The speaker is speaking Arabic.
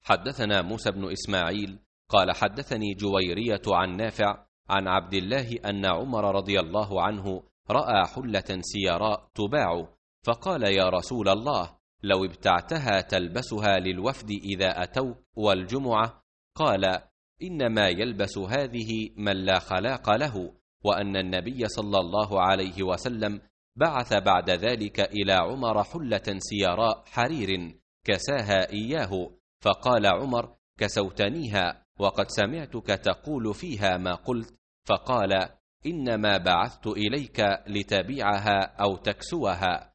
حدثنا موسى بن إسماعيل قال حدثني جويرية عن نافع عن عبد الله أن عمر رضي الله عنه رأى حلة سيراء تباع، فقال يا رسول الله لو ابتعتها تلبسها للوفد إذا أتوك والجمعة. قال إنما يلبس هذه من لا خلاق له، وأن النبي صلى الله عليه وسلم بعث بعد ذلك إلى عمر حلة سيراء حرير كساها إياه، فقال عمر كسوتنيها وقد سمعتك تقول فيها ما قلت، فقال إنما بعثت إليك لتبيعها أو تكسوها.